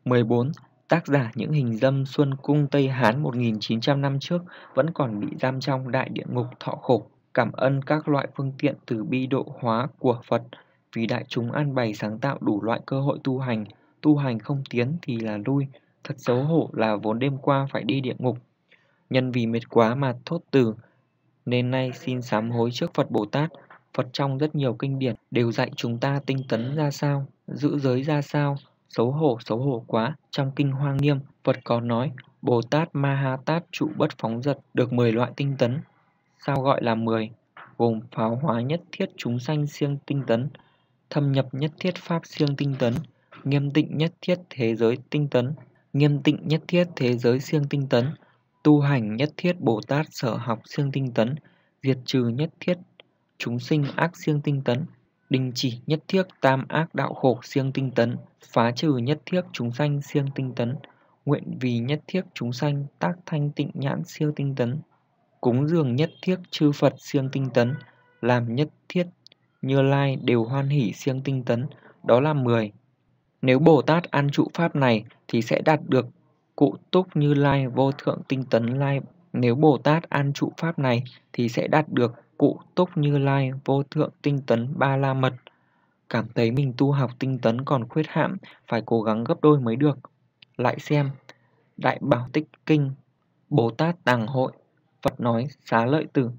14. Tác giả những hình dâm Xuân Cung Tây Hán 1900 năm trước vẫn còn bị giam trong đại địa ngục thọ khổ. Cảm ơn các loại phương tiện từ bi độ hóa của Phật vì đại chúng an bày sáng tạo đủ loại cơ hội tu hành không tiến thì là lui. Thật xấu hổ là vốn đêm qua phải đi địa ngục. Nhân vì mệt quá mà thốt từ, nên nay xin sám hối trước Phật Bồ Tát. Phật trong rất nhiều kinh điển đều dạy chúng ta tinh tấn ra sao, giữ giới ra sao. Xấu hổ quá. Trong kinh Hoa Nghiêm, Phật có nói Bồ Tát Ma Ha Tát trụ bất phóng dật được 10 loại tinh tấn. Sao gọi là 10? Gồm pháo hóa nhất thiết chúng sanh siêng tinh tấn, thâm nhập nhất thiết pháp siêng tinh tấn, nghiêm tịnh nhất thiết thế giới tinh tấn, nghiêm tịnh nhất thiết thế giới siêng tinh tấn, tu hành nhất thiết Bồ Tát sở học siêng tinh tấn, diệt trừ nhất thiết chúng sinh ác siêng tinh tấn, đình chỉ nhất thiết tam ác đạo khổ siêng tinh tấn, phá trừ nhất thiết chúng sanh siêng tinh tấn, nguyện vì nhất thiết chúng sanh tác thanh tịnh nhãn siêu tinh tấn, cúng dường nhất thiết chư Phật siêng tinh tấn, làm nhất thiết Như Lai đều hoan hỷ siêng tinh tấn. Đó là 10. Nếu Bồ Tát an trụ pháp này thì sẽ đạt được cụ túc Như Lai vô thượng tinh tấn lai. Nếu Bồ Tát an trụ pháp này thì sẽ đạt được cụ túc Như Lai vô thượng tinh tấn ba la mật. Cảm thấy mình tu học tinh tấn còn khuyết hạm, phải cố gắng gấp đôi mới được. Lại xem Đại Bảo Tích Kinh, Bồ Tát Tàng Hội. Phật nói Xá Lợi Tử: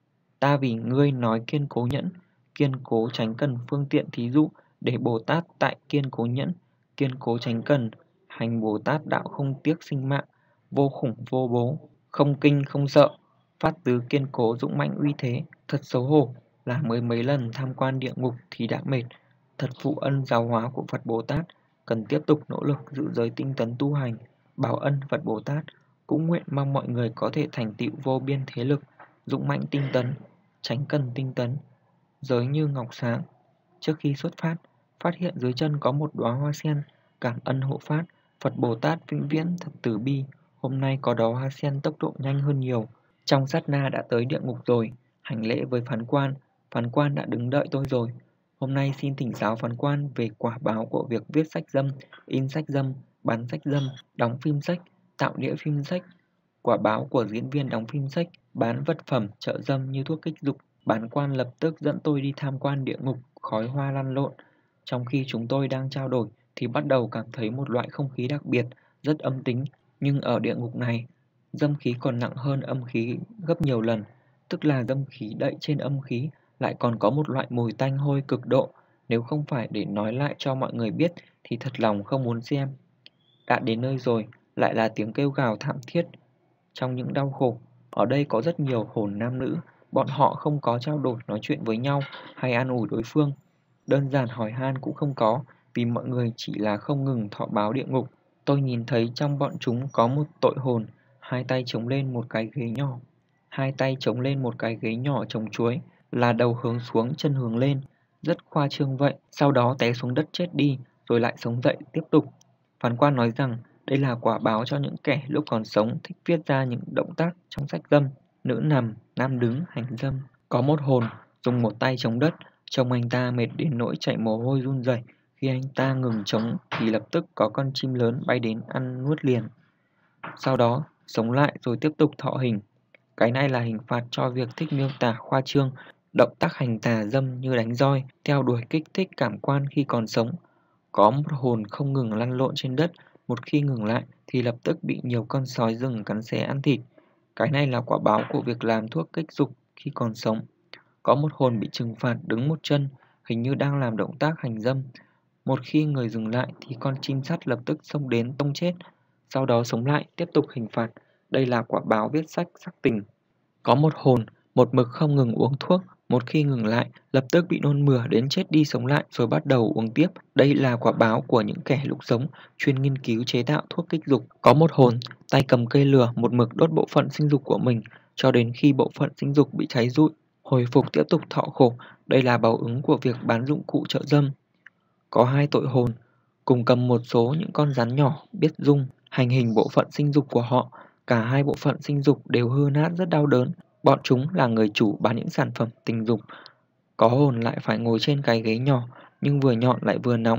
ta vì ngươi nói kiên cố nhẫn, kiên cố tránh cần phương tiện thí dụ để Bồ Tát tại kiên cố nhẫn, kiên cố tránh cần, hành Bồ Tát đạo không tiếc sinh mạng, vô khủng vô bố, không kinh không sợ, phát tứ kiên cố dũng mạnh uy thế. Thật xấu hổ là mới mấy lần tham quan địa ngục thì đã mệt. Thật phụ ân giáo hóa của Phật Bồ Tát, cần tiếp tục nỗ lực giữ giới tinh tấn tu hành, báo ân Phật Bồ Tát. Cũng nguyện mong mọi người có thể thành tựu vô biên thế lực, dũng mạnh tinh tấn, tránh cần tinh tấn, giới như ngọc sáng. Trước khi xuất phát hiện dưới chân có một đóa hoa sen, cảm ân hộ phát. Phật Bồ Tát vĩnh viễn thật từ bi, hôm nay có đóa hoa sen tốc độ nhanh hơn nhiều. Trong sát na đã tới địa ngục rồi, hành lễ với phán quan đã đứng đợi tôi rồi. Hôm nay xin thỉnh giáo phán quan về quả báo của việc viết sách dâm, in sách dâm, bán sách dâm, đóng phim sách, tạo đĩa phim sách. Quả báo của diễn viên đóng phim sách, bán vật phẩm trợ dâm như thuốc kích dục. Bán quan lập tức dẫn tôi đi tham quan địa ngục, khói hoa lăn lộn. Trong khi chúng tôi đang trao đổi thì bắt đầu cảm thấy một loại không khí đặc biệt, rất âm tính. Nhưng ở địa ngục này, dâm khí còn nặng hơn âm khí gấp nhiều lần. Tức là dâm khí đậy trên âm khí, lại còn có một loại mùi tanh hôi cực độ. Nếu không phải để nói lại cho mọi người biết thì thật lòng không muốn xem. Đã đến nơi rồi, lại là tiếng kêu gào thảm thiết. Trong những đau khổ, ở đây có rất nhiều hồn nam nữ. Bọn họ không có trao đổi nói chuyện với nhau hay an ủi đối phương. Đơn giản hỏi han cũng không có, vì mọi người chỉ là không ngừng thọ báo địa ngục. Tôi nhìn thấy trong bọn chúng có một tội hồn, hai tay chống lên một cái ghế nhỏ trồng chuối, là đầu hướng xuống chân hướng lên, rất khoa trương vậy. Sau đó té xuống đất chết đi, rồi lại sống dậy tiếp tục. Phán quan nói rằng đây là quả báo cho những kẻ lúc còn sống thích viết ra những động tác trong sách dâm, nữ nằm, nam đứng, hành dâm. Có một hồn dùng một tay chống đất, trông anh ta mệt đến nỗi chảy mồ hôi run rẩy. Khi anh ta ngừng chống thì lập tức có con chim lớn bay đến ăn nuốt liền. Sau đó sống lại rồi tiếp tục thọ hình. Cái này là hình phạt cho việc thích miêu tả khoa trương, động tác hành tà dâm như đánh roi, theo đuổi kích thích cảm quan khi còn sống. Có một hồn không ngừng lăn lộn trên đất, một khi ngừng lại thì lập tức bị nhiều con sói rừng cắn xé ăn thịt. Cái này là quả báo của việc làm thuốc kích dục khi còn sống. Có một hồn bị trừng phạt đứng một chân, hình như đang làm động tác hành dâm. Một khi người dừng lại thì con chim sắt lập tức xông đến tông chết, sau đó sống lại tiếp tục hình phạt. Đây là quả báo viết sách sắc tình. Có một hồn một mực không ngừng uống thuốc, một khi ngừng lại lập tức bị nôn mửa đến chết đi sống lại rồi bắt đầu uống tiếp. Đây là quả báo của những kẻ lúc sống chuyên nghiên cứu chế tạo thuốc kích dục. Có một hồn tay cầm cây lửa một mực đốt bộ phận sinh dục của mình cho đến khi bộ phận sinh dục bị cháy rụi, hồi phục tiếp tục thọ khổ. Đây là báo ứng của việc bán dụng cụ trợ dâm. Có hai tội hồn cùng cầm một số những con rắn nhỏ biết dung hành hình bộ phận sinh dục của họ. Cả hai bộ phận sinh dục đều hư nát rất đau đớn. Bọn chúng là người chủ bán những sản phẩm tình dục. Có hồn lại phải ngồi trên cái ghế nhỏ nhưng vừa nhọn lại vừa nóng.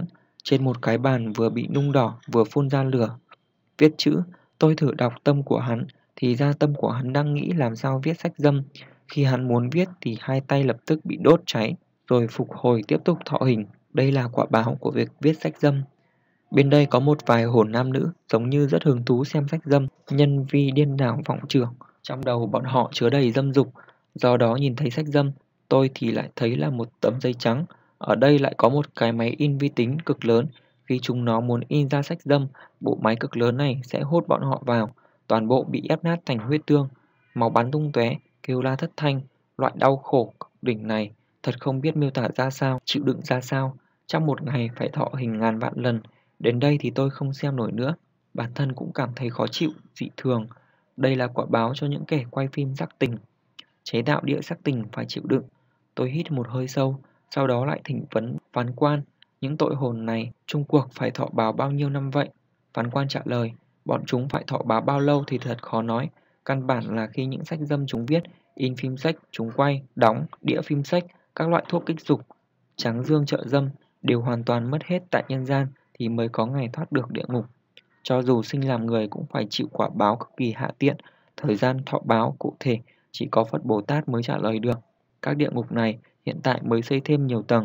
Trên một cái bàn vừa bị nung đỏ vừa phun ra lửa. Viết chữ, tôi thử đọc tâm của hắn, thì ra tâm của hắn đang nghĩ làm sao viết sách dâm. Khi hắn muốn viết thì hai tay lập tức bị đốt cháy, rồi phục hồi tiếp tục thọ hình. Đây là quả báo của việc viết sách dâm. Bên đây có một vài hồn nam nữ giống như rất hứng thú xem sách dâm, nhân vi điên đảo vọng tưởng. Trong đầu bọn họ chứa đầy dâm dục, do đó nhìn thấy sách dâm, tôi thì lại thấy là một tấm giấy trắng. Ở đây lại có một cái máy in vi tính cực lớn. Khi chúng nó muốn in ra sách dâm, bộ máy cực lớn này sẽ hút bọn họ vào, toàn bộ bị ép nát thành huyết tương, máu bắn tung tóe, kêu la thất thanh. Loại đau khổ cực đỉnh này thật không biết miêu tả ra sao, chịu đựng ra sao. Trong một ngày phải thọ hình ngàn vạn lần. Đến đây thì tôi không xem nổi nữa, bản thân cũng cảm thấy khó chịu, dị thường. Đây là quả báo cho những kẻ quay phim sắc tình. Chế tạo đĩa sắc tình phải chịu đựng. Tôi hít một hơi sâu, sau đó lại thỉnh vấn phán quan, những tội hồn này chung cuộc phải thọ báo bao nhiêu năm vậy? Phán quan trả lời, bọn chúng phải thọ báo bao lâu thì thật khó nói. Căn bản là khi những sách dâm chúng viết, in phim sách, chúng quay, đóng, đĩa phim sách, các loại thuốc kích dục, tráng dương trợ dâm đều hoàn toàn mất hết tại nhân gian thì mới có ngày thoát được địa ngục. Cho dù sinh làm người cũng phải chịu quả báo cực kỳ hạ tiện, thời gian thọ báo cụ thể chỉ có Phật Bồ Tát mới trả lời được. Các địa ngục này hiện tại mới xây thêm nhiều tầng,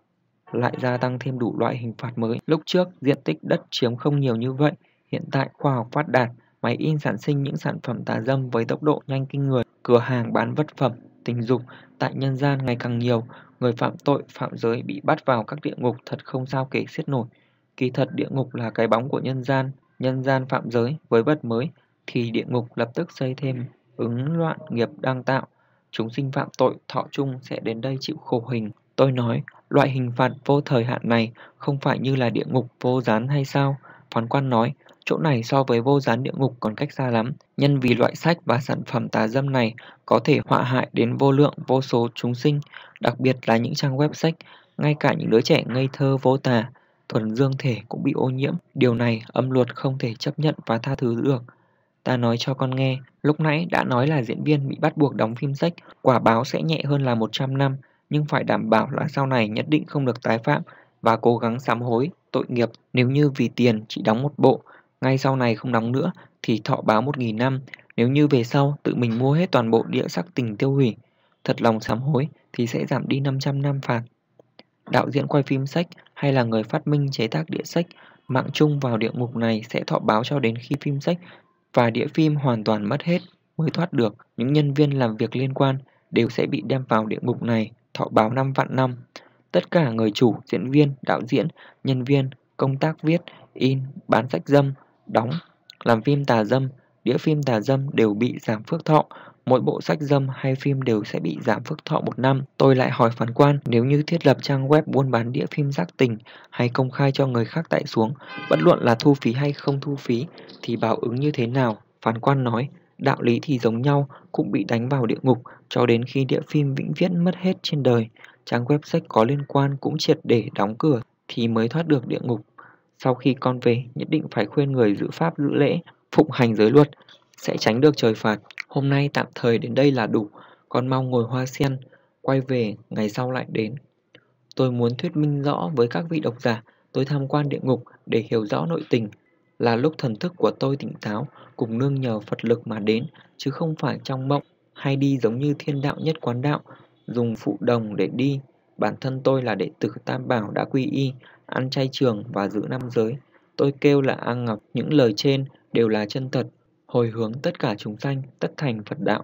lại gia tăng thêm đủ loại hình phạt mới. Lúc trước diện tích đất chiếm không nhiều như vậy, hiện tại khoa học phát đạt, máy in sản sinh những sản phẩm tà dâm với tốc độ nhanh kinh người, cửa hàng bán vật phẩm tình dục tại nhân gian ngày càng nhiều, người phạm tội phạm giới bị bắt vào các địa ngục thật không sao kể xiết nổi. Kỳ thật địa ngục là cái bóng của nhân gian phạm giới với vật mới thì địa ngục lập tức xây thêm ứng loạn nghiệp đang tạo, chúng sinh phạm tội thọ chung sẽ đến đây chịu khổ hình. Tôi nói, loại hình phạt vô thời hạn này không phải như là địa ngục vô gián hay sao? Phán quan nói, chỗ này so với vô gián địa ngục còn cách xa lắm, nhân vì loại sách và sản phẩm tà dâm này có thể họa hại đến vô lượng vô số chúng sinh, đặc biệt là những trang web sách, ngay cả những đứa trẻ ngây thơ vô tà, thuần dương thể cũng bị ô nhiễm. Điều này âm luật không thể chấp nhận và tha thứ được. Ta nói cho con nghe, lúc nãy đã nói là diễn viên bị bắt buộc đóng phim sách, quả báo sẽ nhẹ hơn là 100 năm, nhưng phải đảm bảo là sau này nhất định không được tái phạm và cố gắng sám hối tội nghiệp. Nếu như vì tiền chỉ đóng một bộ, ngay sau này không đóng nữa thì thọ báo 1000 năm. Nếu như về sau tự mình mua hết toàn bộ đĩa sắc tình tiêu hủy, thật lòng sám hối thì sẽ giảm đi 500 năm phạt. Đạo diễn quay phim sách hay là người phát minh chế tác đĩa sách, mạng chung vào địa ngục này sẽ thọ báo cho đến khi phim sách và đĩa phim hoàn toàn mất hết mới thoát được. Những nhân viên làm việc liên quan đều sẽ bị đem vào địa ngục này thọ báo 5 vạn năm. Tất cả người chủ, diễn viên, đạo diễn, nhân viên, công tác viết, in, bán sách dâm, đóng, làm phim tà dâm, đĩa phim tà dâm đều bị giảm phước thọ. Mỗi bộ sách dâm hay phim đều sẽ bị giảm phước thọ 1 năm. Tôi lại hỏi phán quan, nếu như thiết lập trang web buôn bán đĩa phim sắc tình hay công khai cho người khác tải xuống, bất luận là thu phí hay không thu phí thì báo ứng như thế nào? Phán quan nói, đạo lý thì giống nhau, cũng bị đánh vào địa ngục cho đến khi đĩa phim vĩnh viễn mất hết trên đời. Trang web sách có liên quan cũng triệt để đóng cửa thì mới thoát được địa ngục. Sau khi con về, nhất định phải khuyên người giữ pháp giữ lễ, phụng hành giới luật, sẽ tránh được trời phạt. Hôm nay tạm thời đến đây là đủ, con mau ngồi hoa sen, quay về ngày sau lại đến. Tôi muốn thuyết minh rõ với các vị độc giả, tôi tham quan địa ngục để hiểu rõ nội tình. Là lúc thần thức của tôi tỉnh táo, cùng nương nhờ Phật lực mà đến, chứ không phải trong mộng, hay đi giống như thiên đạo nhất quán đạo, dùng phụ đồng để đi. Bản thân tôi là đệ tử Tam Bảo đã quy y, ăn chay trường và giữ 5 giới. Tôi kêu là A Ngọc, những lời trên đều là chân thật, hồi hướng tất cả chúng sanh, tất thành Phật đạo.